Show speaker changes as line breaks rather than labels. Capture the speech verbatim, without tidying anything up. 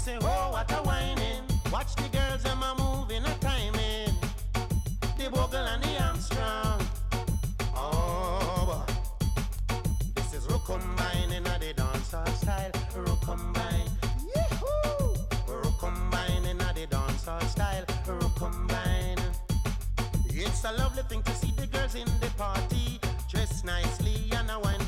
say, oh, what a whining. Watch the girls, them a moving a timing. The buckle and the Armstrong. Oh, this is rock combining at the dancehall style. Rock combine, yee-hoo. Rock combining at the dancehall style. Rock combine. It's a lovely thing to see the girls in the party dressed nicely and a wine